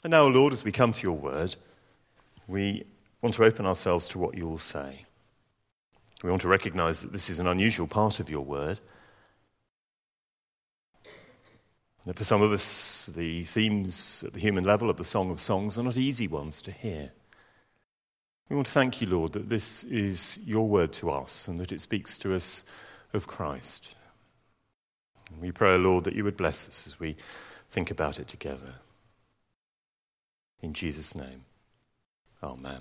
And now, Lord, as we come to your word, we want to open ourselves to what you will say. We want to recognize that this is an unusual part of your word. That for some of us, the themes at the human level of the Song of Songs are not easy ones to hear. We want to thank you, Lord, that this is your word to us and that it speaks to us of Christ. And we pray, Lord, that you would bless us as we think about it together. In Jesus' name, amen.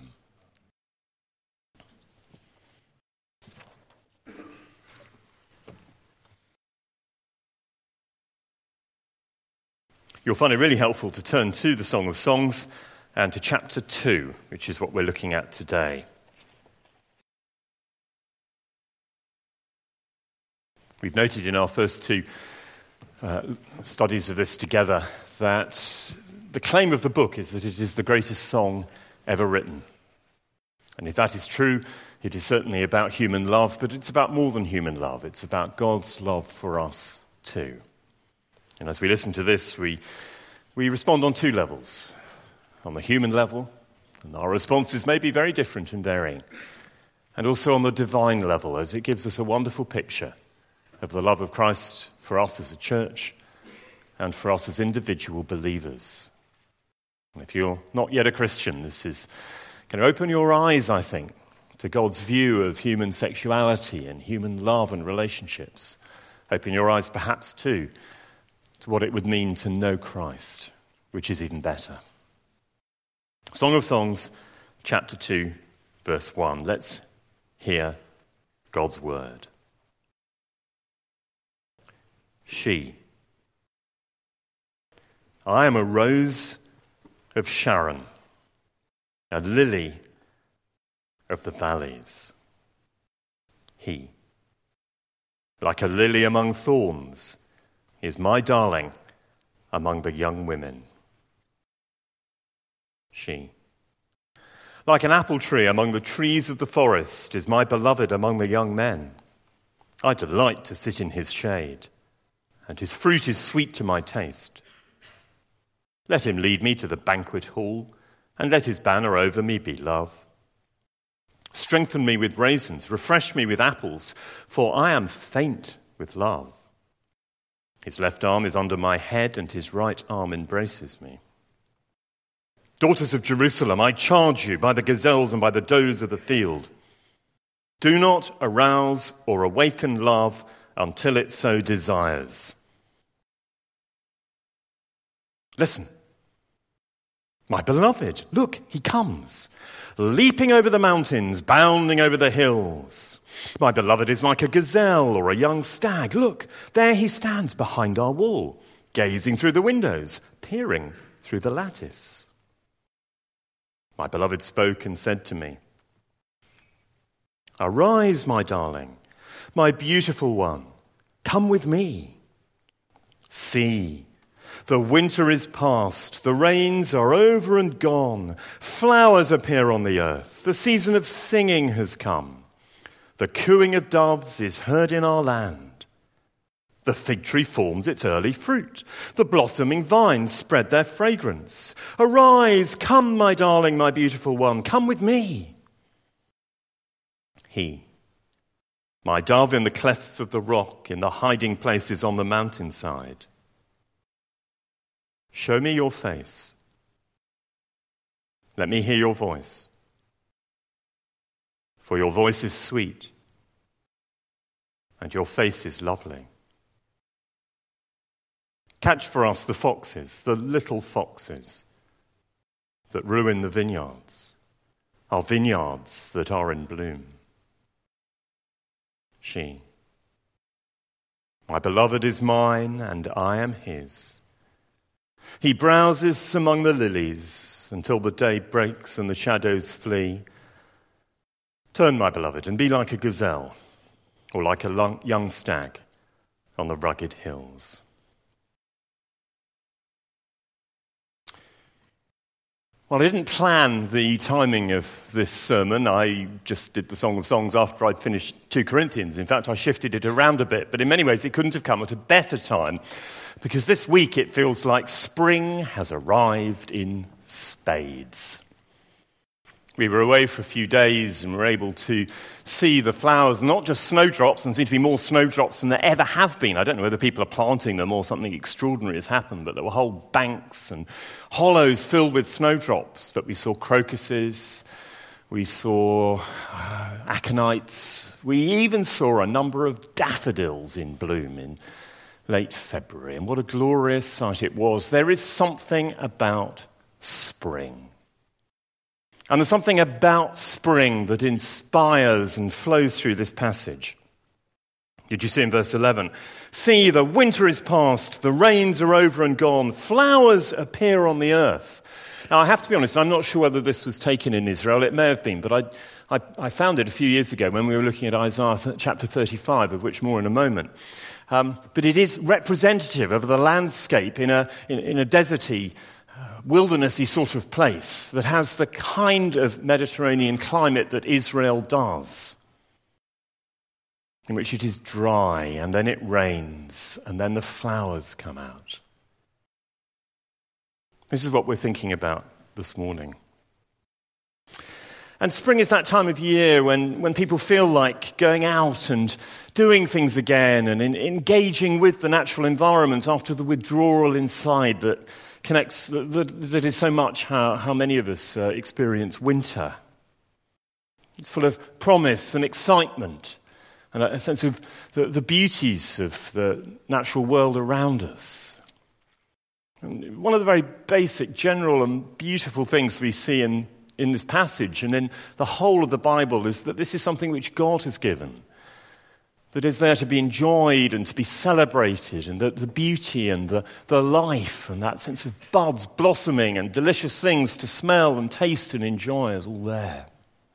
You'll find it really helpful to turn to the Song of Songs and to chapter 2, which is what we're looking at today. We've noted in our first two studies of this together that the claim of the book is that it is the greatest song ever written. And if that is true, it is certainly about human love, but it's about more than human love. It's about God's love for us too. And as we listen to this, we respond on two levels. On the human level, and our responses may be very different and varying. And also on the divine level, as it gives us a wonderful picture of the love of Christ for us as a church and for us as individual believers. And if you're not yet a Christian, this is going to open your eyes, I think, to God's view of human sexuality and human love and relationships. Open your eyes perhaps too to what it would mean to know Christ, which is even better. Song of Songs, chapter 2, verse 1. Let's hear God's word. She. I am a rose of Sharon, a lily of the valleys. He. Like a lily among thorns is my darling among the young women. She. Like an apple tree among the trees of the forest is my beloved among the young men. I delight to sit in his shade, and his fruit is sweet to my taste. Let him lead me to the banquet hall, and let his banner over me be love. Strengthen me with raisins, refresh me with apples, for I am faint with love. His left arm is under my head, and his right arm embraces me. Daughters of Jerusalem, I charge you by the gazelles and by the does of the field. Do not arouse or awaken love until it so desires. Listen, my beloved, look, he comes, leaping over the mountains, bounding over the hills. My beloved is like a gazelle or a young stag. Look, there he stands behind our wall, gazing through the windows, peering through the lattice. My beloved spoke and said to me, Arise, my darling, my beautiful one, come with me. See, the winter is past, the rains are over and gone, flowers appear on the earth, the season of singing has come. The cooing of doves is heard in our land. The fig tree forms its early fruit. The blossoming vines spread their fragrance. Arise, come, my darling, my beautiful one, come with me. He, my dove in the clefts of the rock, in the hiding places on the mountainside. Show me your face. Let me hear your voice. For your voice is sweet, and your face is lovely. Catch for us the foxes, the little foxes that ruin the vineyards, our vineyards that are in bloom. She. My beloved is mine, and I am his. He browses among the lilies until the day breaks and the shadows flee. Turn, my beloved, and be like a gazelle, or like a young stag on the rugged hills. Well, I didn't plan the timing of this sermon. I just did the Song of Songs after I'd finished 2 Corinthians. In fact, I shifted it around a bit. But in many ways, it couldn't have come at a better time, because this week it feels like spring has arrived in spades. We were away for a few days and were able to see the flowers, not just snowdrops, and seem to be more snowdrops than there ever have been. I don't know whether people are planting them or something extraordinary has happened, but there were whole banks and hollows filled with snowdrops. But we saw crocuses, we saw aconites, we even saw a number of daffodils in bloom in late February. And what a glorious sight it was. There is something about spring. And there's something about spring that inspires and flows through this passage. Did you see in verse 11? See, the winter is past, the rains are over and gone, flowers appear on the earth. Now, I have to be honest, I'm not sure whether this was taken in Israel. It may have been, but I found it a few years ago when we were looking at Isaiah chapter 35, of which more in a moment. But it is representative of the landscape in a deserty, wildernessy sort of place that has the kind of Mediterranean climate that Israel does, in which it is dry and then it rains and then the flowers come out. This is what we're thinking about this morning. And spring is that time of year when people feel like going out and doing things again and engaging with the natural environment after the withdrawal inside that connects, that is so much how many of us experience winter. It's full of promise and excitement and a sense of the beauties of the natural world around us. And one of the very basic, general and beautiful things we see in this passage and in the whole of the Bible is that this is something which God has given, that is there to be enjoyed and to be celebrated, and the beauty and the life and that sense of buds blossoming and delicious things to smell and taste and enjoy is all there.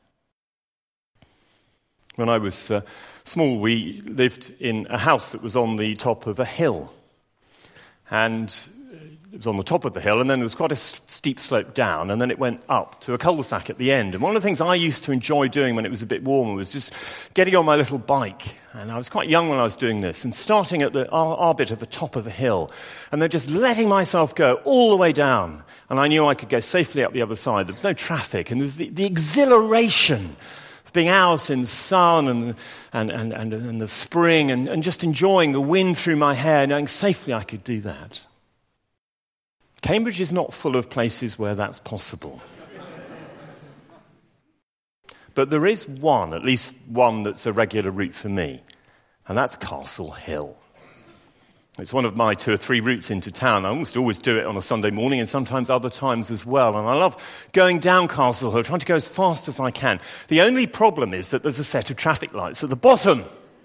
When I was small, we lived in a house that was on the top of a hill, and it was on the top of the hill, and then there was quite a steep slope down, and then it went up to a cul-de-sac at the end. And one of the things I used to enjoy doing when it was a bit warmer was just getting on my little bike. And I was quite young when I was doing this, and starting at our bit at the top of the hill, and then just letting myself go all the way down. And I knew I could go safely up the other side. There was no traffic, and there's the exhilaration of being out in the sun and the spring, and just enjoying the wind through my hair, knowing safely I could do that. Cambridge is not full of places where that's possible. But there is one, at least one that's a regular route for me, and that's Castle Hill. It's one of my 2 or 3 routes into town. I almost always do it on a Sunday morning and sometimes other times as well. And I love going down Castle Hill, trying to go as fast as I can. The only problem is that there's a set of traffic lights at the bottom.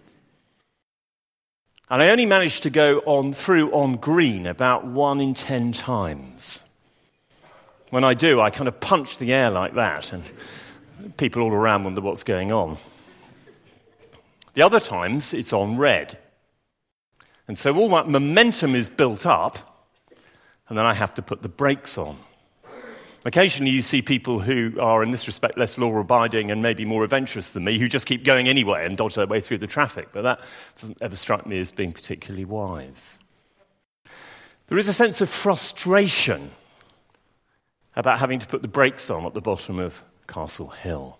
And I only managed to go through on green about 1 in 10 times. When I do, I kind of punch the air like that, and people all around wonder what's going on. The other times, it's on red. And so all that momentum is built up, and then I have to put the brakes on. Occasionally you see people who are, in this respect, less law-abiding and maybe more adventurous than me, who just keep going anyway and dodge their way through the traffic. But that doesn't ever strike me as being particularly wise. There is a sense of frustration about having to put the brakes on at the bottom of Castle Hill.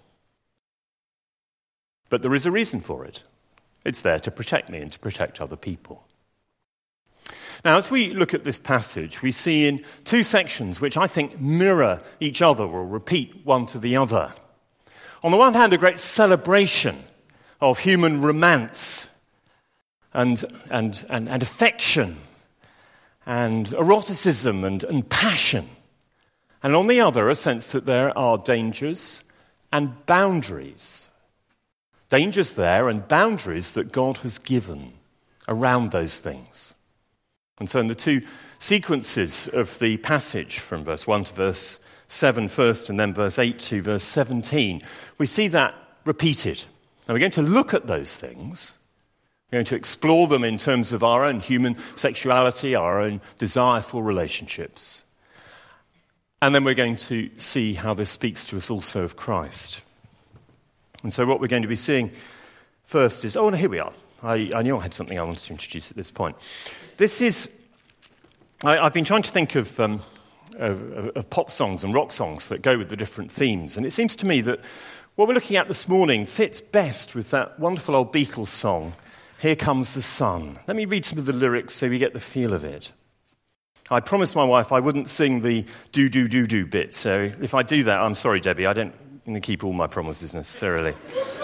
But there is a reason for it. It's there to protect me and to protect other people. Now, as we look at this passage, we see in 2 sections which I think mirror each other or repeat one to the other. On the one hand, a great celebration of human romance and affection and eroticism and passion. And on the other, a sense that there are dangers and boundaries. Dangers there and boundaries that God has given around those things. And so in the 2 sequences of the passage, from verse 1 to verse 7 first, and then verse 8 to verse 17, we see that repeated. Now we're going to look at those things. We're going to explore them in terms of our own human sexuality, our own desire for relationships. And then we're going to see how this speaks to us also of Christ. And so what we're going to be seeing first is, here we are. I knew I had something I wanted to introduce at this point. This is, I've been trying to think of pop songs and rock songs that go with the different themes. And it seems to me that what we're looking at this morning fits best with that wonderful old Beatles song, Here Comes the Sun. Let me read some of the lyrics so we get the feel of it. I promised my wife I wouldn't sing the do bit, so if I do that, I'm sorry, Debbie, I don't keep all my promises necessarily.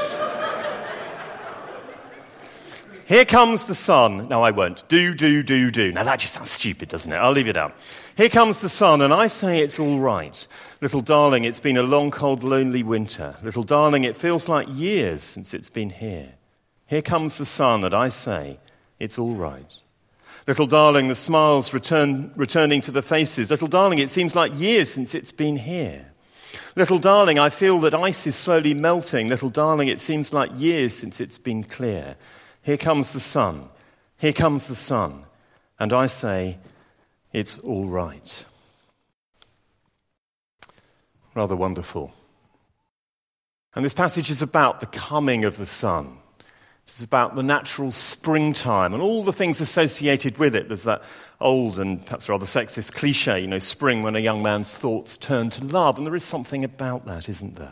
Here comes the sun. No, I won't. Do. Now, that just sounds stupid, doesn't it? I'll leave it out. Here comes the sun, and I say it's all right. Little darling, it's been a long, cold, lonely winter. Little darling, it feels like years since it's been here. Here comes the sun, and I say it's all right. Little darling, the smiles returning to the faces. Little darling, it seems like years since it's been here. Little darling, I feel that ice is slowly melting. Little darling, it seems like years since it's been clear. Here comes the sun. Here comes the sun. And I say, it's all right. Rather wonderful. And this passage is about the coming of the sun. It's about the natural springtime and all the things associated with it. There's that old and perhaps rather sexist cliche, spring when a young man's thoughts turn to love. And there is something about that, isn't there?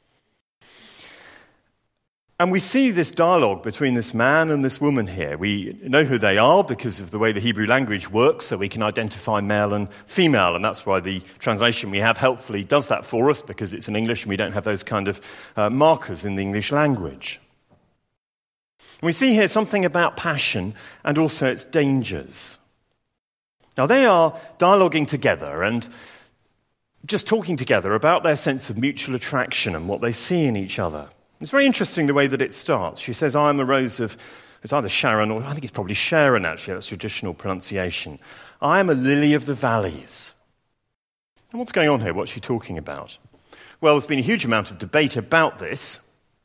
And we see this dialogue between this man and this woman here. We know who they are because of the way the Hebrew language works, so we can identify male and female. And that's why the translation we have helpfully does that for us, because it's in English and we don't have those kind of markers in the English language. We see here something about passion and also its dangers. Now, they are dialoguing together and just talking together about their sense of mutual attraction and what they see in each other. It's very interesting the way that it starts. She says, I am a rose of, it's either Sharon or I think it's probably Sharon, actually. That's traditional pronunciation. I am a lily of the valleys. And what's going on here? What's she talking about? Well, there's been a huge amount of debate about this.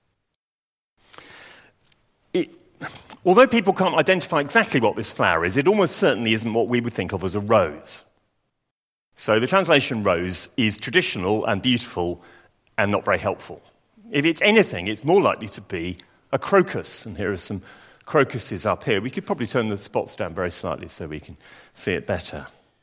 Although people can't identify exactly what this flower is, it almost certainly isn't what we would think of as a rose. So the translation rose is traditional and beautiful and not very helpful. If it's anything, it's more likely to be a crocus. And here are some crocuses up here. We could probably turn the spots down very slightly so we can see it better.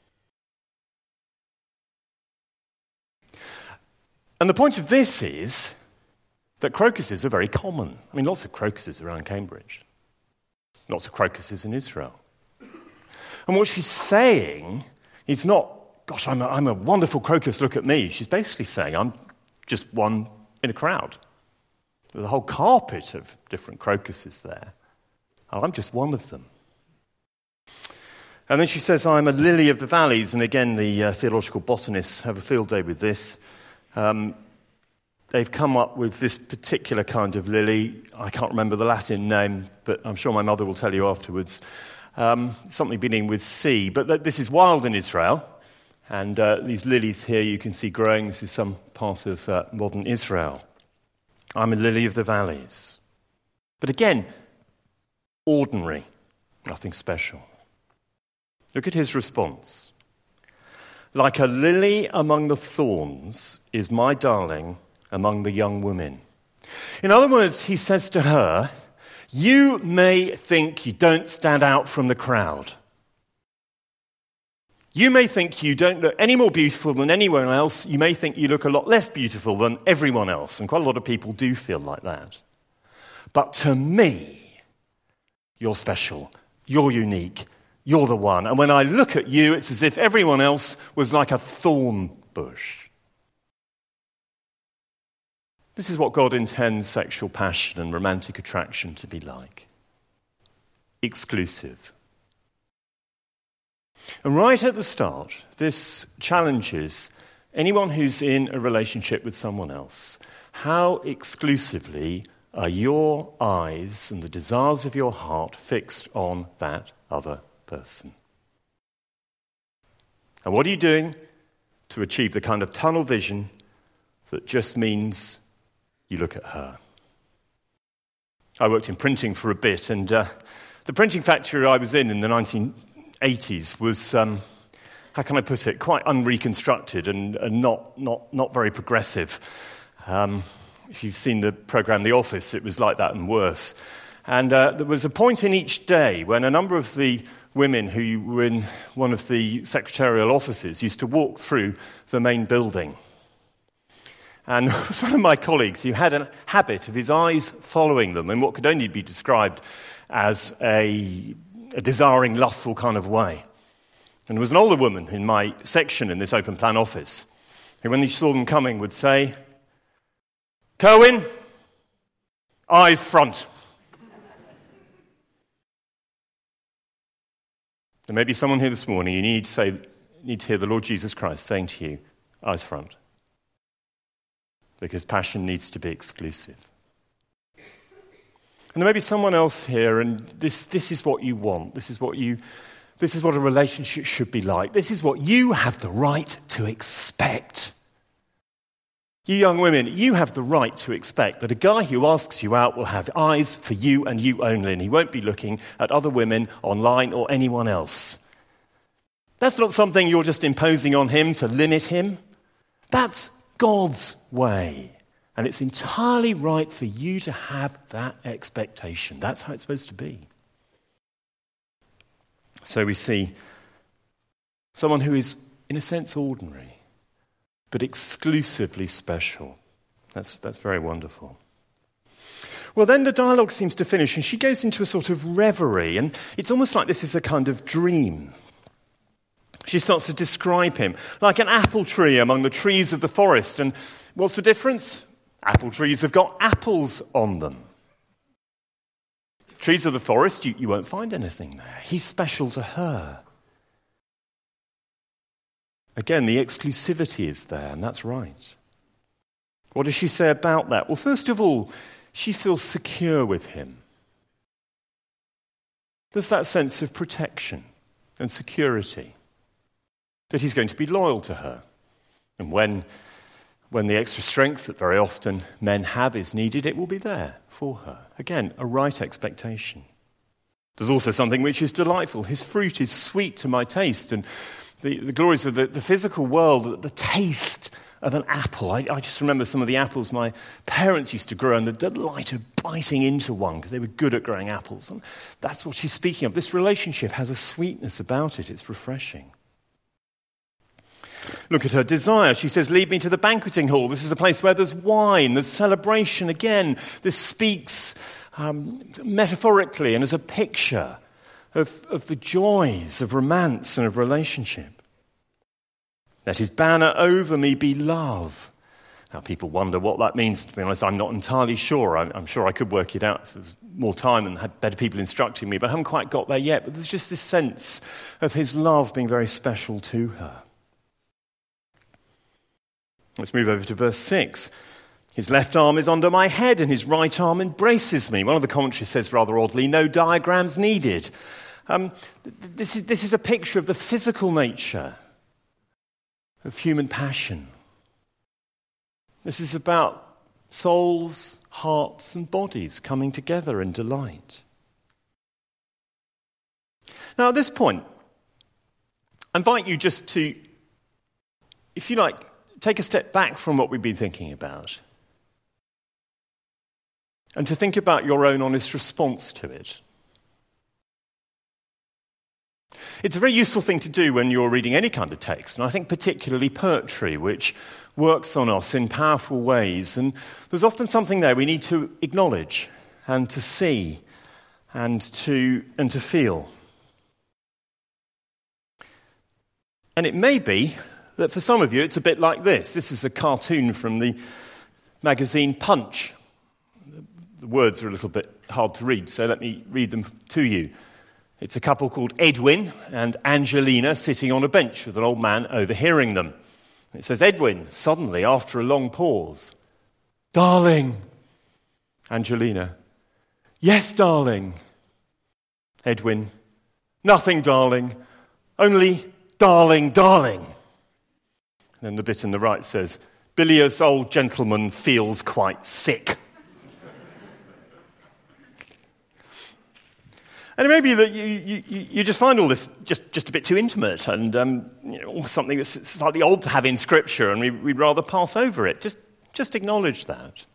And the point of this is that crocuses are very common. I mean, lots of crocuses around Cambridge. Lots of crocuses in Israel. And what she's saying is not, gosh, I'm a wonderful crocus, look at me. She's basically saying, I'm just one in a crowd. There's a whole carpet of different crocuses there. And I'm just one of them. And then she says, I'm a lily of the valleys. And again, the theological botanists have a field day with this. They've come up with this particular kind of lily. I can't remember the Latin name, but I'm sure my mother will tell you afterwards. Something beginning with C. But this is wild in Israel. And these lilies here you can see growing. This is some part of modern Israel. I'm a lily of the valleys. But again, ordinary, nothing special. Look at his response. Like a lily among the thorns is my darling among the young women. In other words, he says to her, you may think you don't stand out from the crowd. You may think you don't look any more beautiful than anyone else. You may think you look a lot less beautiful than everyone else. And quite a lot of people do feel like that. But to me, you're special. You're unique. You're the one. And when I look at you, it's as if everyone else was like a thorn bush. This is what God intends sexual passion and romantic attraction to be like. Exclusive. And right at the start, this challenges anyone who's in a relationship with someone else. How exclusively are your eyes and the desires of your heart fixed on that other person? And what are you doing to achieve the kind of tunnel vision that just means you look at her? I worked in printing for a bit, and the printing factory I was in the 1980s was how can I put it, quite unreconstructed and not very progressive. If you've seen the programme The Office, it was like that and worse. And there was a point in each day when a number of the women who were in one of the secretarial offices used to walk through the main building. And it was one of my colleagues who had a habit of his eyes following them in what could only be described as a desiring, lustful kind of way. And there was an older woman in my section in this open plan office who, when he saw them coming, would say, "Kerwin, eyes front." There may be someone here this morning, you need to hear the Lord Jesus Christ saying to you, eyes front. Because passion needs to be exclusive. And there may be someone else here, and this is what you want. This is what a relationship should be like. This is what you have the right to expect. You young women, you have the right to expect that a guy who asks you out will have eyes for you and you only, and he won't be looking at other women online or anyone else. That's not something you're just imposing on him to limit him. That's God's way. And it's entirely right for you to have that expectation. That's how it's supposed to be. So we see someone who is, in a sense, ordinary, but exclusively special. That's very wonderful. Well, then the dialogue seems to finish, and she goes into a sort of reverie, and it's almost like this is a kind of dream. She starts to describe him like an apple tree among the trees of the forest. And what's the difference? Apple trees have got apples on them. Trees of the forest, you won't find anything there. He's special to her. Again, the exclusivity is there, and that's right. What does she say about that? Well, first of all, she feels secure with him. There's that sense of protection and security, that he's going to be loyal to her. And when the extra strength that very often men have is needed, it will be there for her. Again, a right expectation. There's also something which is delightful. His fruit is sweet to my taste, and the glories of the physical world, the taste of an apple. I just remember some of the apples my parents used to grow and the delight of biting into one because they were good at growing apples. And that's what she's speaking of. This relationship has a sweetness about it. It's refreshing. Look at her desire. She says, lead me to the banqueting hall. This is a place where there's wine, there's celebration. Again, this speaks metaphorically and as a picture of the joys of romance and of relationship. Let his banner over me be love. Now, people wonder what that means. To be honest, I'm not entirely sure. I'm sure I could work it out if there was more time and had better people instructing me, but I haven't quite got there yet. But there's just this sense of his love being very special to her. Let's move over to verse 6. His left arm is under my head and his right arm embraces me. One of the commentaries says rather oddly, no diagrams needed. This is a picture of the physical nature of human passion. This is about souls, hearts, and bodies coming together in delight. Now, at this point, I invite you just to, if you like, take a step back from what we've been thinking about and to think about your own honest response to it. It's a very useful thing to do when you're reading any kind of text, and I think particularly poetry, which works on us in powerful ways. And there's often something there we need to acknowledge and to see and to feel. And it may be that for some of you it's a bit like this. This is a cartoon from the magazine Punch. The words are a little bit hard to read, so let me read them to you. It's a couple called Edwin and Angelina sitting on a bench with an old man overhearing them. It says, Edwin, suddenly, after a long pause, darling. Angelina, yes, darling. Edwin, nothing, darling. Only darling, darling. And then the bit in the right says, bilious old gentleman feels quite sick. And it may be that you just find all this just a bit too intimate and almost something that's slightly odd to have in Scripture, and we'd rather pass over it. Just acknowledge that.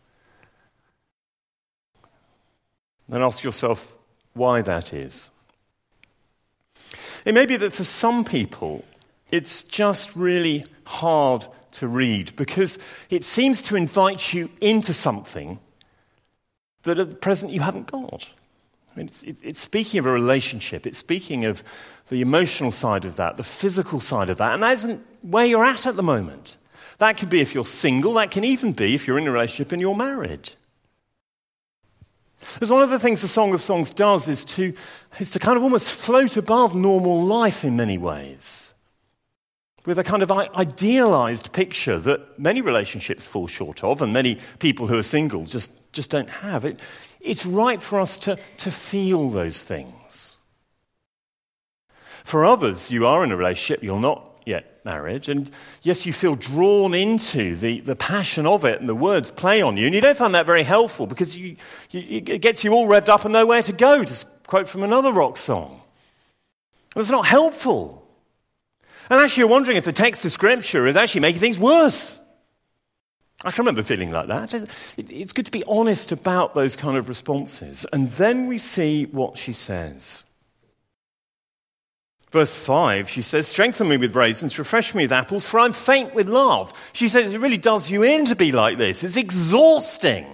Then ask yourself why that is. It may be that for some people, it's just really hard to read because it seems to invite you into something that at present you haven't got. I mean, it's speaking of a relationship. It's speaking of the emotional side of that, the physical side of that, and that isn't where you're at the moment. That can be if you're single. That can even be if you're in a relationship and you're married. Because one of the things the Song of Songs does is to kind of almost float above normal life in many ways, with a kind of idealized picture that many relationships fall short of and many people who are single just don't have. It's right for us to feel those things. For others, you are in a relationship, you're not yet married, and yes, you feel drawn into the passion of it and the words play on you, and you don't find that very helpful because it gets you all revved up and nowhere to go, to quote from another rock song. It's not helpful. And actually, you're wondering if the text of Scripture is actually making things worse. I can remember feeling like that. It's good to be honest about those kind of responses. And then we see what she says. Verse 5, she says, "Strengthen me with raisins, refresh me with apples, for I'm faint with love." She says it really does you in to be like this. It's exhausting.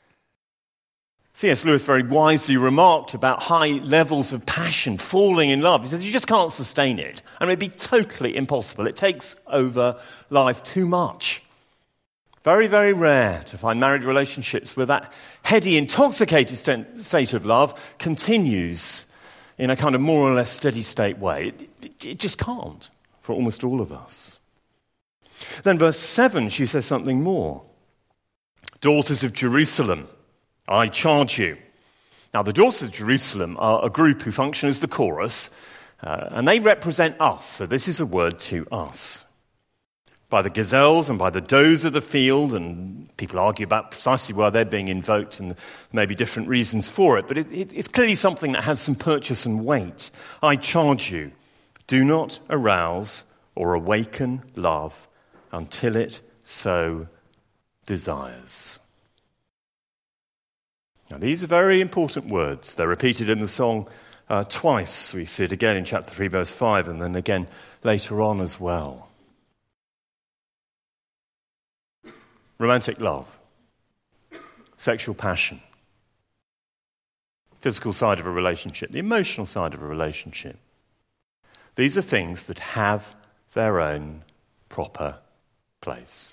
C.S. Lewis very wisely remarked about high levels of passion, falling in love. He says you just can't sustain it. I mean, it'd be totally impossible. It takes over life too much. Very, very rare to find marriage relationships where that heady, intoxicated state of love continues in a kind of more or less steady state way. It just can't for almost all of us. Then verse 7, she says something more. "Daughters of Jerusalem, I charge you." Now, the Daughters of Jerusalem are a group who function as the chorus, and they represent us. So this is a word to us. By the gazelles and by the does of the field, and people argue about precisely why they're being invoked, and maybe different reasons for it, but it's clearly something that has some purchase and weight. "I charge you, do not arouse or awaken love until it so desires." Now, these are very important words. They're repeated in the song twice. We see it again in chapter 3, verse 5, and then again later on as well. Romantic love, sexual passion, physical side of a relationship, the emotional side of a relationship. These are things that have their own proper place.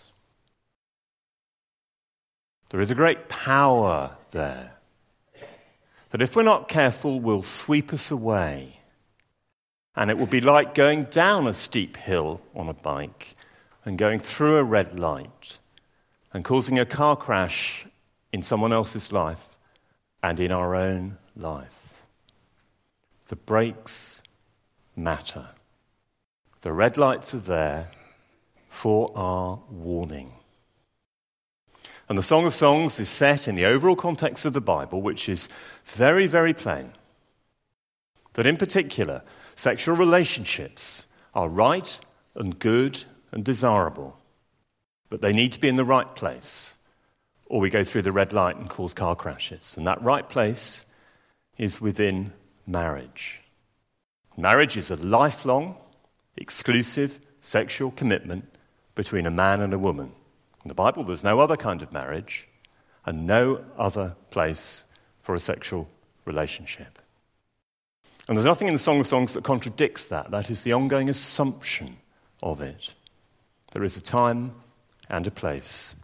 There is a great power there that if we're not careful will sweep us away, and it will be like going down a steep hill on a bike and going through a red light and causing a car crash in someone else's life and in our own life. The brakes matter. The red lights are there for our warning. And the Song of Songs is set in the overall context of the Bible, which is very, very plain. That in particular, sexual relationships are right and good and desirable, but they need to be in the right place, or we go through the red light and cause car crashes. And that right place is within marriage. Marriage is a lifelong, exclusive sexual commitment between a man and a woman. In the Bible, there's no other kind of marriage and no other place for a sexual relationship. And there's nothing in the Song of Songs that contradicts that. That is the ongoing assumption of it. There is a time and a place.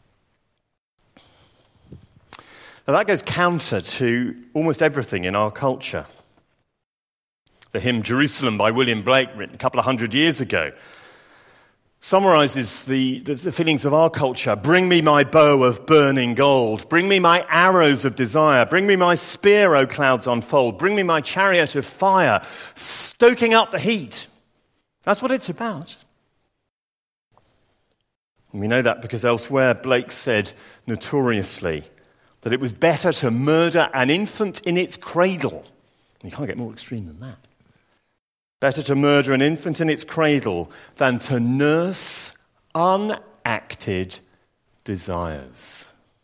Now that goes counter to almost everything in our culture. The hymn Jerusalem by William Blake, written a couple of hundred years ago, summarizes the feelings of our culture. "Bring me my bow of burning gold. Bring me my arrows of desire. Bring me my spear, O clouds unfold. Bring me my chariot of fire, stoking up the heat." That's what it's about. And we know that because elsewhere Blake said notoriously that it was better to murder an infant in its cradle You can't get more extreme than that. Better to murder an infant in its cradle than to nurse unacted desires.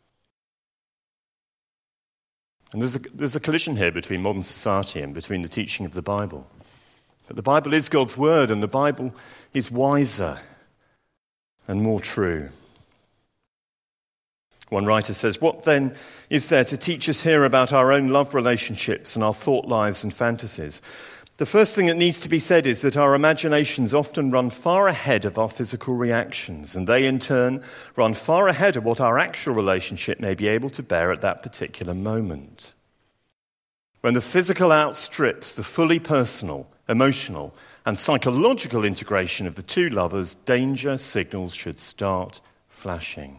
And there's a collision here between modern society and between the teaching of the Bible. But the Bible is God's word, and the Bible is wiser and more true. One writer says, "What then is there to teach us here about our own love relationships and our thought lives and fantasies? The first thing that needs to be said is that our imaginations often run far ahead of our physical reactions, and they in turn run far ahead of what our actual relationship may be able to bear at that particular moment. When the physical outstrips the fully personal, emotional, and psychological integration of the two lovers, danger signals should start flashing."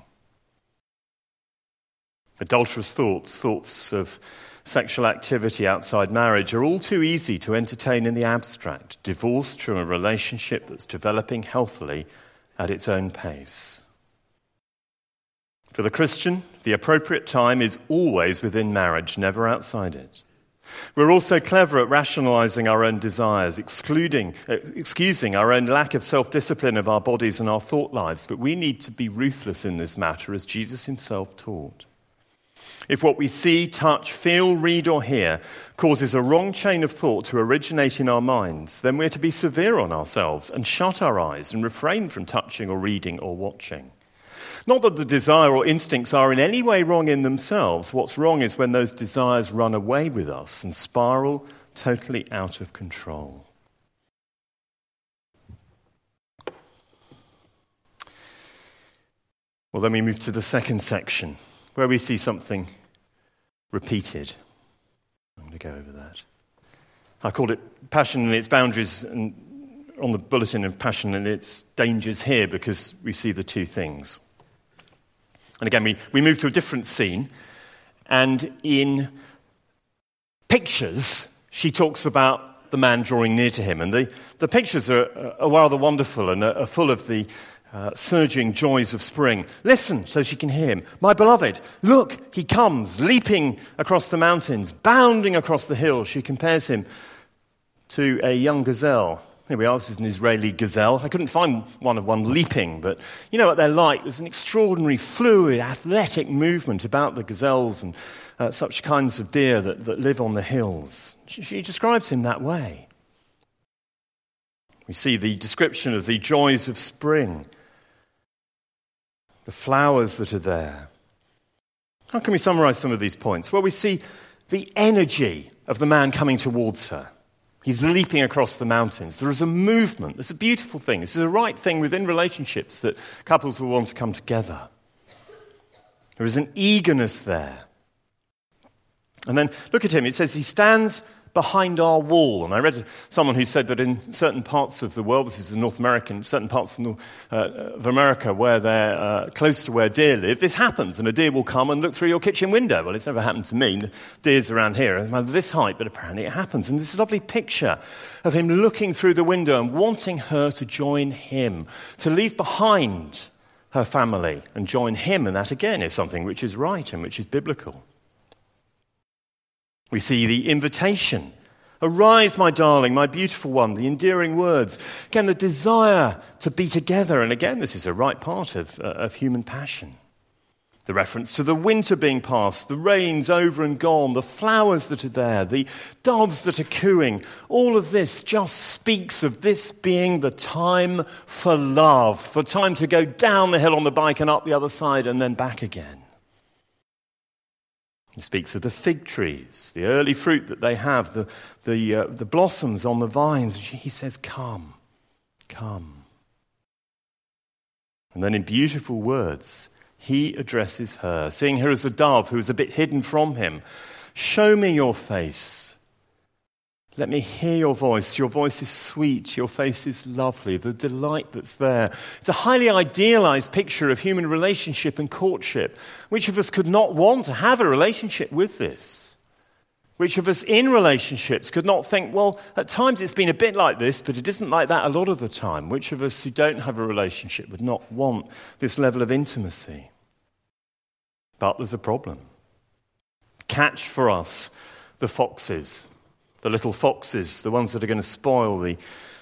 Adulterous thoughts of sexual activity outside marriage are all too easy to entertain in the abstract, divorced from a relationship that's developing healthily at its own pace. For the Christian, the appropriate time is always within marriage, never outside it. We're also clever at rationalizing our own desires, excusing our own lack of self-discipline of our bodies and our thought lives, but we need to be ruthless in this matter, as Jesus himself taught. If what we see, touch, feel, read, or hear causes a wrong chain of thought to originate in our minds, then we're to be severe on ourselves and shut our eyes and refrain from touching or reading or watching. Not that the desire or instincts are in any way wrong in themselves. What's wrong is when those desires run away with us and spiral totally out of control. Well, then we move to the second section, where we see something repeated. I'm going to go over that. I called it Passion and its Boundaries, and on the bulletin of Passion and its Dangers here, because we see the two things. And again, we move to a different scene, and in pictures, she talks about the man drawing near to him. And the pictures are rather wonderful and are full of the surging joys of spring. "Listen," so she can hear him. "My beloved, look, he comes, leaping across the mountains, bounding across the hills." She compares him to a young gazelle. Here we are, this is an Israeli gazelle. I couldn't find one leaping, but you know what they're like. There's an extraordinary, fluid, athletic movement about the gazelles and such kinds of deer that live on the hills. She describes him that way. We see the description of the joys of spring, the flowers that are there. How can we summarize some of these points? Well, we see the energy of the man coming towards her. He's leaping across the mountains. There is a movement. It's a beautiful thing. This is a right thing within relationships that couples will want to come together. There is an eagerness there. And then look at him. It says he stands behind our wall. And I read someone who said that in certain parts of the world, this is in North America, in certain parts of America where they're close to where deer live, this happens, and a deer will come and look through your kitchen window. Well, it's never happened to me. Deers around here are this height, but apparently it happens. And this lovely picture of him looking through the window and wanting her to join him, to leave behind her family and join him. And that, again, is something which is right and which is biblical. We see the invitation. "Arise, my darling, my beautiful one," the endearing words. Again, the desire to be together. And again, this is a right part of human passion. The reference to the winter being past, the rains over and gone, the flowers that are there, the doves that are cooing. All of this just speaks of this being the time for love, the time to go down the hill on the bike and up the other side and then back again. He speaks of the fig trees, the early fruit that they have, the blossoms on the vines. He says, "Come, come." And then in beautiful words, he addresses her, seeing her as a dove who is a bit hidden from him. "Show me your face. Let me hear your voice. Your voice is sweet. Your face is lovely." The delight that's there. It's a highly idealized picture of human relationship and courtship. Which of us could not want to have a relationship with this? Which of us in relationships could not think, well, at times it's been a bit like this, but it isn't like that a lot of the time? Which of us who don't have a relationship would not want this level of intimacy? But there's a problem. Catch for us the foxes. The little foxes, the ones that are going to spoil the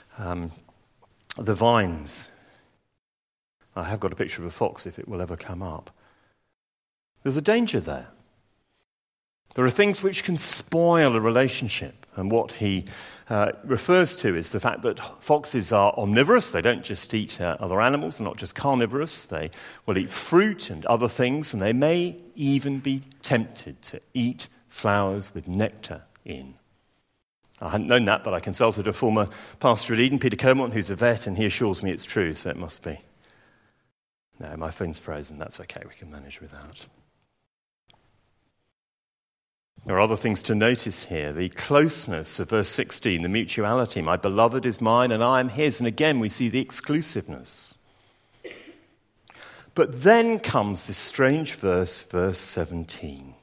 vines. I have got a picture of a fox if it will ever come up. There's a danger there. There are things which can spoil a relationship, and what he refers to is the fact that foxes are omnivorous. They don't just eat other animals, they're not just carnivorous. They will eat fruit and other things, and they may even be tempted to eat flowers with nectar in. I hadn't known that, but I consulted a former pastor at Eden, Peter Kermont, who's a vet, and he assures me it's true, so it must be. No, my phone's frozen. That's okay, we can manage without. There are other things to notice here. The closeness of verse 16, the mutuality. My beloved is mine and I am his. And again, we see the exclusiveness. But then comes this strange verse, verse 17.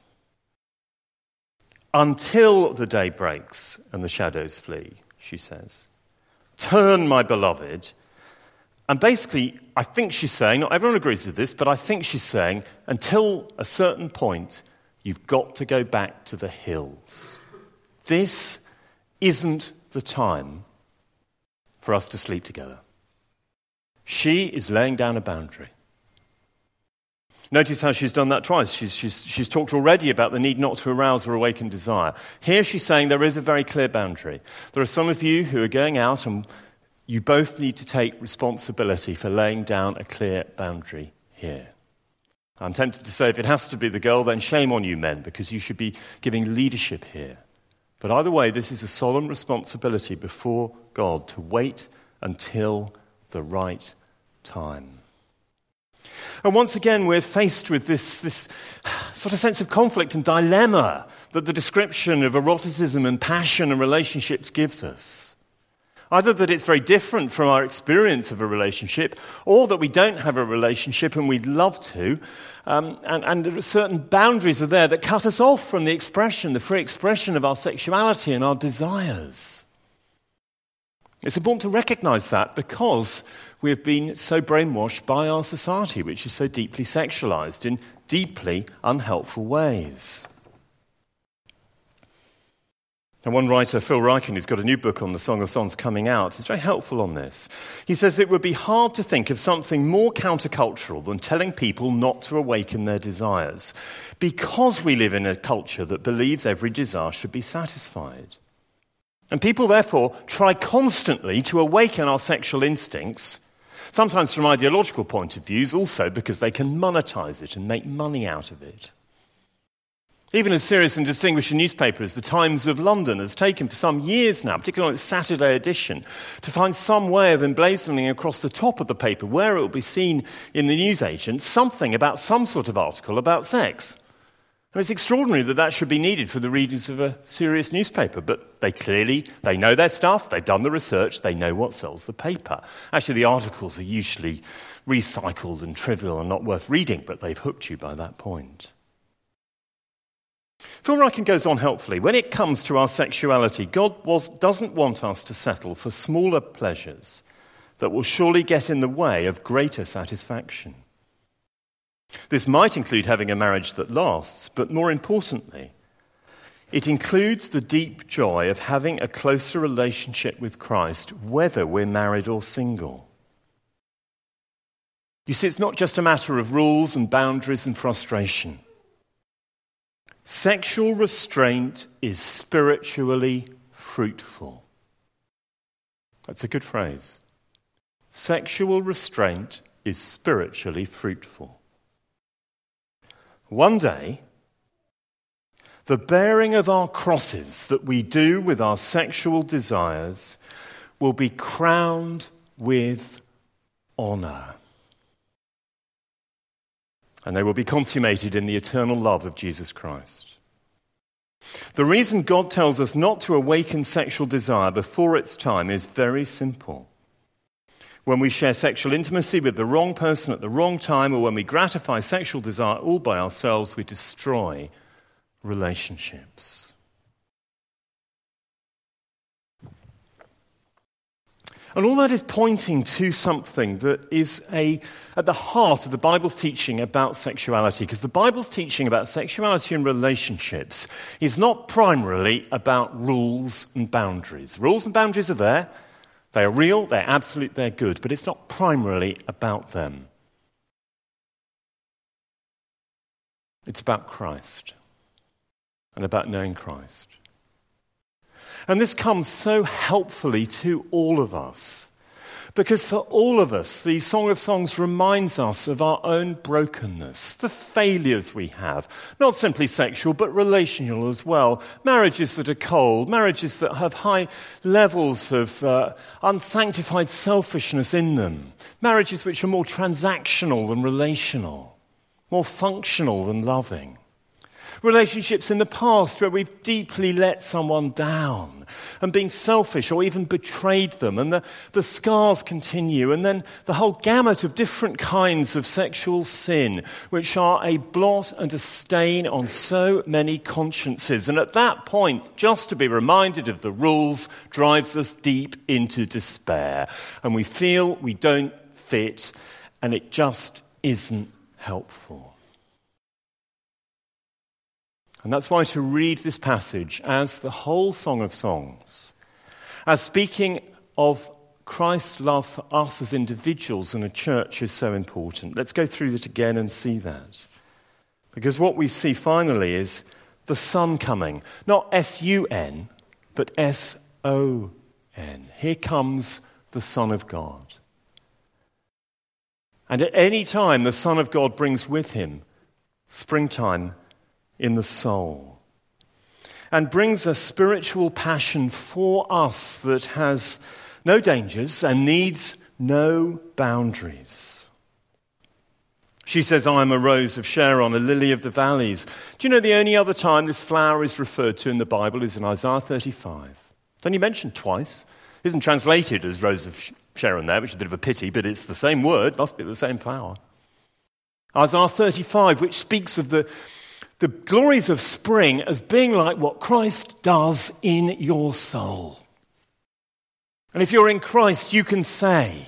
Until the day breaks and the shadows flee, she says. Turn, my beloved. And basically, I think she's saying, not everyone agrees with this, but I think she's saying, until a certain point, you've got to go back to the hills. This isn't the time for us to sleep together. She is laying down a boundary. Notice how she's done that twice. She's talked already about the need not to arouse or awaken desire. Here she's saying there is a very clear boundary. There are some of you who are going out and you both need to take responsibility for laying down a clear boundary here. I'm tempted to say if it has to be the girl, then shame on you men, because you should be giving leadership here. But either way, this is a solemn responsibility before God to wait until the right time. And once again, we're faced with this sort of sense of conflict and dilemma that the description of eroticism and passion and relationships gives us. Either that it's very different from our experience of a relationship, or that we don't have a relationship and we'd love to, and certain boundaries are there that cut us off from the free expression of our sexuality and our desires. It's important to recognize that because we have been so brainwashed by our society, which is so deeply sexualized in deeply unhelpful ways. And one writer, Phil Ryken, who's got a new book on the Song of Songs coming out, is very helpful on this. He says it would be hard to think of something more countercultural than telling people not to awaken their desires, because we live in a culture that believes every desire should be satisfied. And people, therefore, try constantly to awaken our sexual instincts, sometimes from ideological point of views, also because they can monetize it and make money out of it. Even as serious and distinguished a newspaper as the Times of London has taken for some years now, particularly on its Saturday edition, to find some way of emblazoning across the top of the paper, where it will be seen in the newsagent, something about some sort of article about sex. And it's extraordinary that should be needed for the readers of a serious newspaper, but they know their stuff, they've done the research, they know what sells the paper. Actually, the articles are usually recycled and trivial and not worth reading, but they've hooked you by that point. Phil Ryken goes on helpfully. When it comes to our sexuality, God doesn't want us to settle for smaller pleasures that will surely get in the way of greater satisfaction. This might include having a marriage that lasts, but more importantly, it includes the deep joy of having a closer relationship with Christ, whether we're married or single. You see, it's not just a matter of rules and boundaries and frustration. Sexual restraint is spiritually fruitful. That's a good phrase. Sexual restraint is spiritually fruitful. One day, the bearing of our crosses that we do with our sexual desires will be crowned with honor. And they will be consummated in the eternal love of Jesus Christ. The reason God tells us not to awaken sexual desire before its time is very simple. When we share sexual intimacy with the wrong person at the wrong time, or when we gratify sexual desire all by ourselves, we destroy relationships. And all that is pointing to something that is at the heart of the Bible's teaching about sexuality, because the Bible's teaching about sexuality and relationships is not primarily about rules and boundaries. Rules and boundaries are there. They are real, they're absolute, they're good, but it's not primarily about them. It's about Christ and about knowing Christ. And this comes so helpfully to all of us, because for all of us, the Song of Songs reminds us of our own brokenness, the failures we have, not simply sexual, but relational as well. Marriages that are cold, marriages that have high levels of unsanctified selfishness in them, marriages which are more transactional than relational, more functional than loving. Relationships in the past where we've deeply let someone down and been selfish or even betrayed them, and the scars continue, and then the whole gamut of different kinds of sexual sin which are a blot and a stain on so many consciences. And at that point, just to be reminded of the rules drives us deep into despair, and we feel we don't fit, and it just isn't helpful. And that's why to read this passage as the whole Song of Songs, as speaking of Christ's love for us as individuals and a church, is so important. Let's go through it again and see that. Because what we see finally is the Son coming. Not S-U-N, but S-O-N. Here comes the Son of God. And at any time, the Son of God brings with him springtime in the soul, and brings a spiritual passion for us that has no dangers and needs no boundaries. She says, I am a rose of Sharon, a lily of the valleys. Do you know the only other time this flower is referred to in the Bible is in Isaiah 35? It's only mentioned twice. It isn't translated as rose of Sharon there, which is a bit of a pity, but it's the same word, must be the same flower. Isaiah 35, which speaks of the glories of spring as being like what Christ does in your soul. And if you're in Christ, you can say,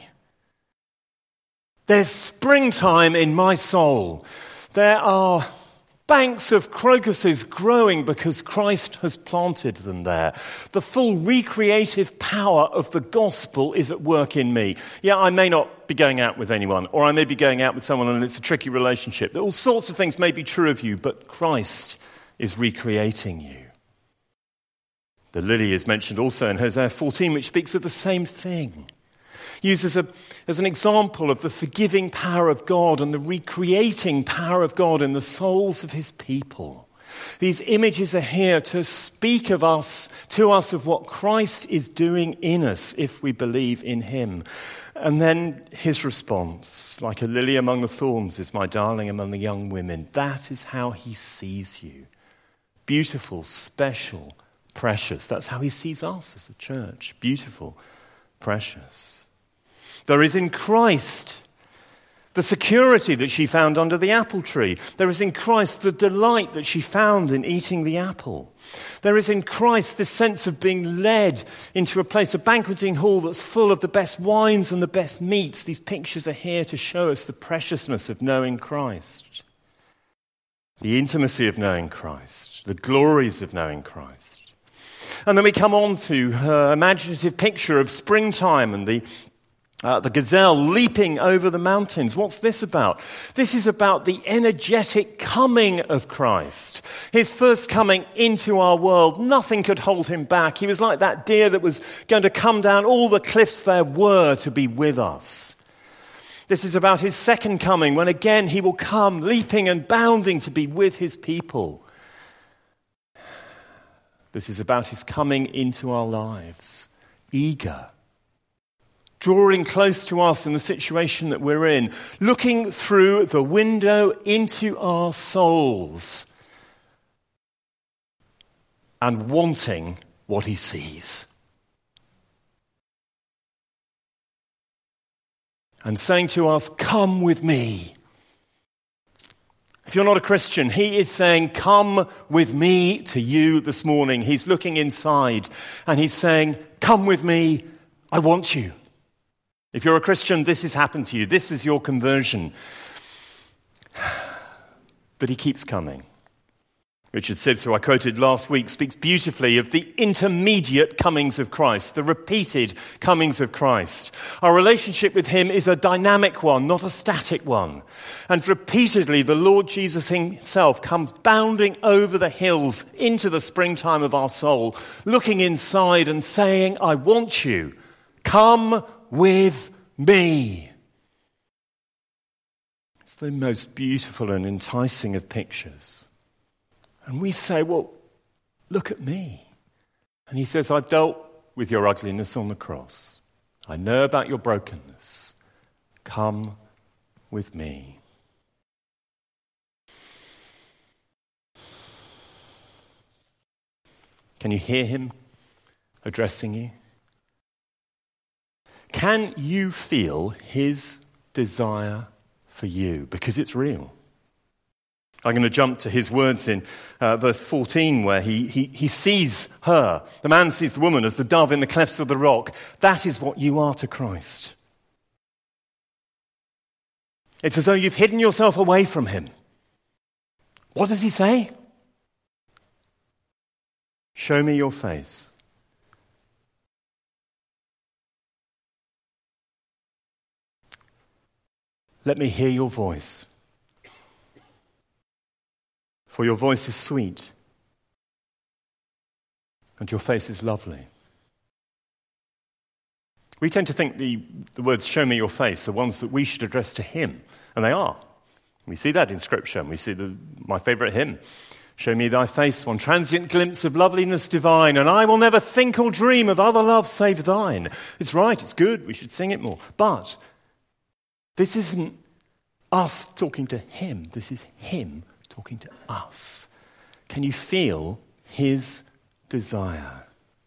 there's springtime in my soul. There are banks of crocuses growing because Christ has planted them there. The full recreative power of the gospel is at work in me. Yeah, I may not be going out with anyone, or I may be going out with someone and it's a tricky relationship. All sorts of things may be true of you, but Christ is recreating you. The lily is mentioned also in Hosea 14, which speaks of the same thing. Used as an example of the forgiving power of God and the recreating power of God in the souls of his people. These images are here to speak to us of what Christ is doing in us if we believe in him. And then his response, like a lily among the thorns is my darling among the young women. That is how he sees you. Beautiful, special, precious. That's how he sees us as a church. Beautiful, precious. There is in Christ the security that she found under the apple tree. There is in Christ the delight that she found in eating the apple. There is in Christ this sense of being led into a place, a banqueting hall that's full of the best wines and the best meats. These pictures are here to show us the preciousness of knowing Christ, the intimacy of knowing Christ, the glories of knowing Christ. And then we come on to her imaginative picture of springtime and the gazelle leaping over the mountains. What's this about? This is about the energetic coming of Christ. His first coming into our world. Nothing could hold him back. He was like that deer that was going to come down all the cliffs there were to be with us. This is about his second coming, when again he will come leaping and bounding to be with his people. This is about his coming into our lives, eager, drawing close to us in the situation that we're in, looking through the window into our souls and wanting what he sees. And saying to us, come with me. If you're not a Christian, he is saying, come with me to you this morning. He's looking inside and he's saying, come with me, I want you. If you're a Christian, this has happened to you. This is your conversion. But he keeps coming. Richard Sibbes, who I quoted last week, speaks beautifully of the intermediate comings of Christ, the repeated comings of Christ. Our relationship with him is a dynamic one, not a static one. And repeatedly, the Lord Jesus himself comes bounding over the hills into the springtime of our soul, looking inside and saying, I want you. Come with me. It's the most beautiful and enticing of pictures. And we say, well, look at me. And he says, I've dealt with your ugliness on the cross. I know about your brokenness. Come with me. Can you hear him addressing you? Can you feel his desire for you? Because it's real. I'm going to jump to his words in verse 14 where he sees her. The man sees the woman as the dove in the clefts of the rock. That is what you are to Christ. It's as though you've hidden yourself away from him. What does he say? Show me your face. Let me hear your voice. For your voice is sweet, and your face is lovely. We tend to think the words, show me your face, are ones that we should address to him, and they are. We see that in Scripture, and we see my favourite hymn, show me thy face, one transient glimpse of loveliness divine, and I will never think or dream of other love save thine. It's right, it's good, we should sing it more. But this isn't us talking to him, this is him talking to us. Can you feel his desire?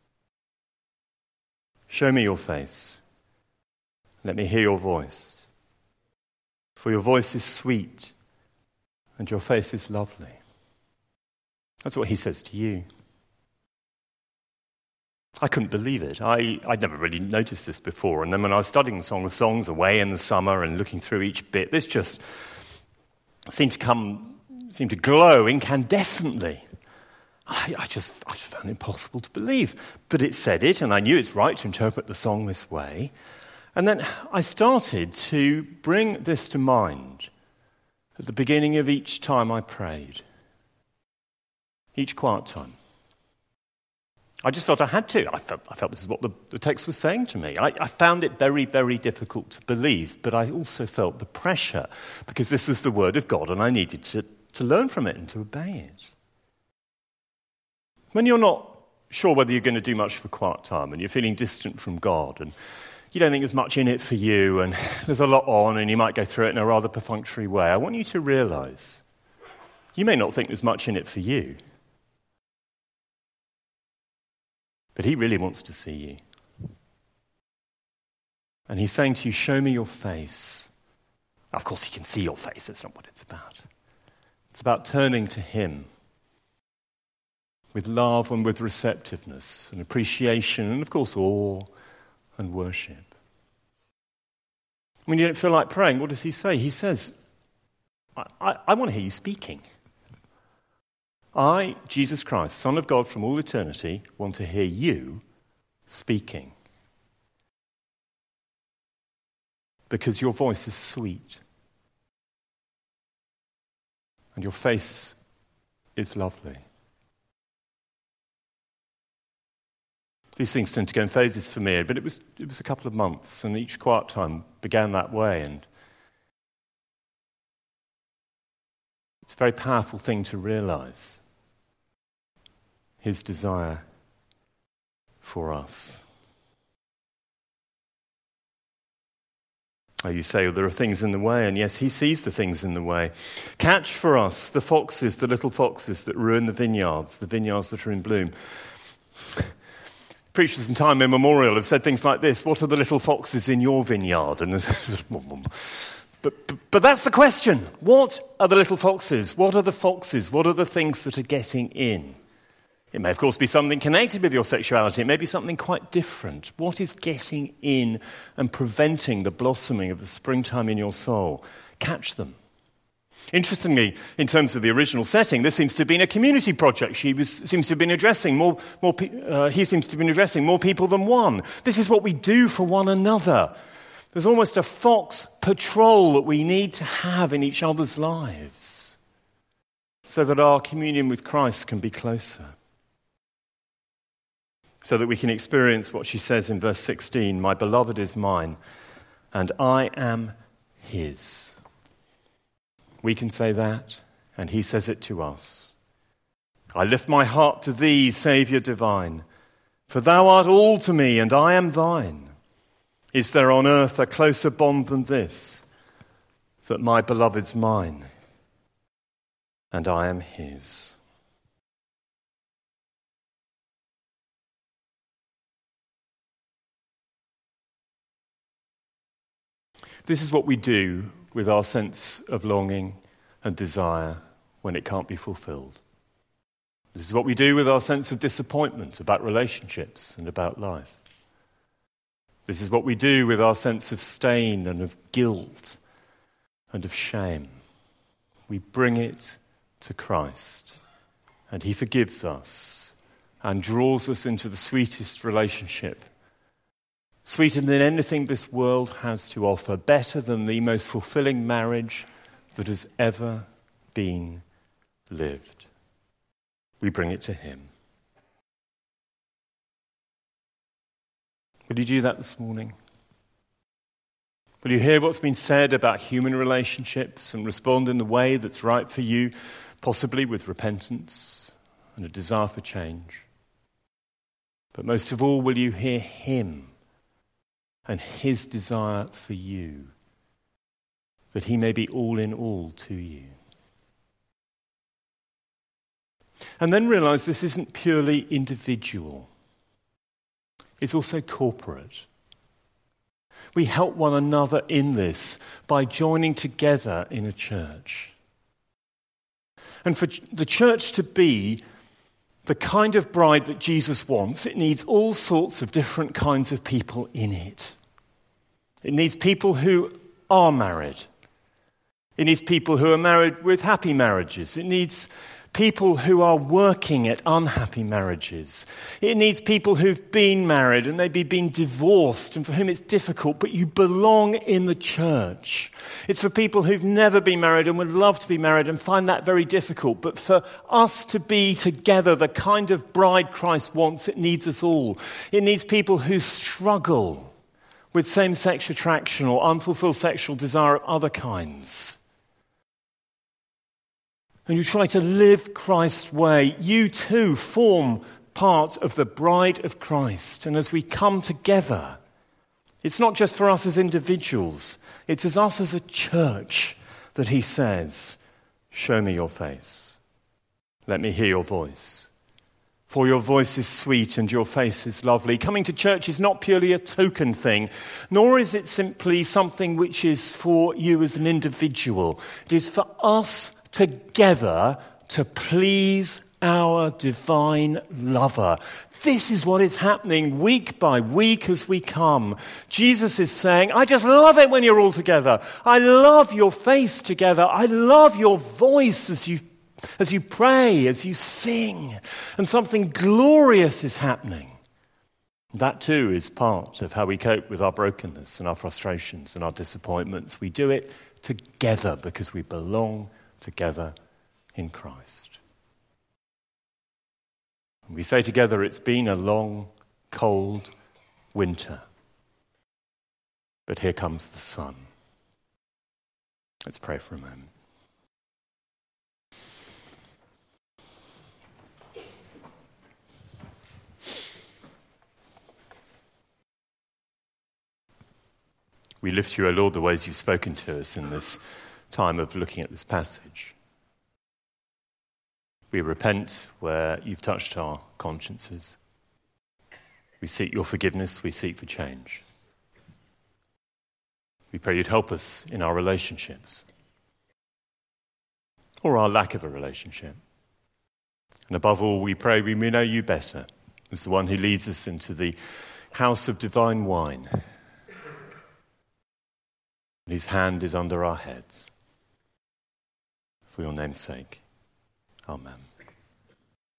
Show me your face. Let me hear your voice. For your voice is sweet and your face is lovely. That's what he says to you. I couldn't believe it. I'd never really noticed this before. And then when I was studying Song of Songs away in the summer and looking through each bit, this just seemed to glow incandescently. I just found it impossible to believe. But it said it, and I knew it's right to interpret the song this way. And then I started to bring this to mind at the beginning of each time I prayed. Each quiet time. I just felt I had to. I felt this is what the text was saying to me. I found it very, very difficult to believe, but I also felt the pressure because this was the word of God and I needed to learn from it and to obey it. When you're not sure whether you're going to do much for quiet time and you're feeling distant from God and you don't think there's much in it for you and there's a lot on and you might go through it in a rather perfunctory way, I want you to realize you may not think there's much in it for you, but he really wants to see you. And he's saying to you, show me your face. Of course, he can see your face. That's not what it's about. It's about turning to him with love and with receptiveness and appreciation and, of course, awe and worship. When you don't feel like praying, what does he say? He says, I want to hear you speaking. I, Jesus Christ, Son of God from all eternity, want to hear you speaking. Because your voice is sweet. And your face is lovely. These things tend to go in phases for me, but it was a couple of months, and each quiet time began that way, and it's a very powerful thing to realize. His desire for us. Oh, you say, well, there are things in the way, and yes, he sees the things in the way. Catch for us the foxes, the little foxes that ruin the vineyards that are in bloom. Preachers from time immemorial have said things like this: what are the little foxes in your vineyard? And but that's the question. What are the little foxes? What are the foxes? What are the things that are getting in It may, of course, be something connected with your sexuality. It may be something quite different. What is getting in and preventing the blossoming of the springtime in your soul? Catch them. Interestingly, in terms of the original setting, this seems to have been a community project. He seems to have been addressing more people than one. This is what we do for one another. There's almost a fox patrol that we need to have in each other's lives so that our communion with Christ can be closer. So that we can experience what she says in verse 16, "My beloved is mine, and I am his." We can say that, and he says it to us. "I lift my heart to thee, Saviour divine, for thou art all to me, and I am thine. Is there on earth a closer bond than this, that my beloved's mine, and I am his?" This is what we do with our sense of longing and desire when it can't be fulfilled. This is what we do with our sense of disappointment about relationships and about life. This is what we do with our sense of stain and of guilt and of shame. We bring it to Christ, and he forgives us and draws us into the sweetest relationship, sweeter than anything this world has to offer, better than the most fulfilling marriage that has ever been lived. We bring it to him. Will you do that this morning? Will you hear what's been said about human relationships and respond in the way that's right for you, possibly with repentance and a desire for change? But most of all, will you hear him and his desire for you, that he may be all in all to you? And then realize this isn't purely individual. It's also corporate. We help one another in this by joining together in a church. And for the church to be the kind of bride that Jesus wants, it needs all sorts of different kinds of people in it. It needs people who are married. It needs people who are married with happy marriages. It needs people who are working at unhappy marriages. It needs people who've been married and maybe been divorced and for whom it's difficult, but you belong in the church. It's for people who've never been married and would love to be married and find that very difficult. But for us to be together, the kind of bride Christ wants, it needs us all. It needs people who struggle with same-sex attraction or unfulfilled sexual desire of other kinds. And you try to live Christ's way, you too form part of the bride of Christ. And as we come together, it's not just for us as individuals, it's as us as a church that he says, "Show me your face. Let me hear your voice. For your voice is sweet and your face is lovely." Coming to church is not purely a token thing, nor is it simply something which is for you as an individual. It is for us together to please our divine lover. This is what is happening week by week as we come. Jesus is saying, "I just love it when you're all together. I love your face together. I love your voice as you pray, as you sing." And something glorious is happening. That too is part of how we cope with our brokenness and our frustrations and our disappointments. We do it together because we belong together in Christ. And we say together, it's been a long, cold winter, but here comes the sun. Let's pray for a moment. We lift to you, O Lord, the ways you've spoken to us in this time of looking at this passage. We repent where you've touched our consciences. We seek your forgiveness. We seek for change. We pray you'd help us in our relationships or our lack of a relationship. And above all, we pray we may know you better as the one who leads us into the house of divine wine, and whose hand is under our heads. For your name's sake. Amen.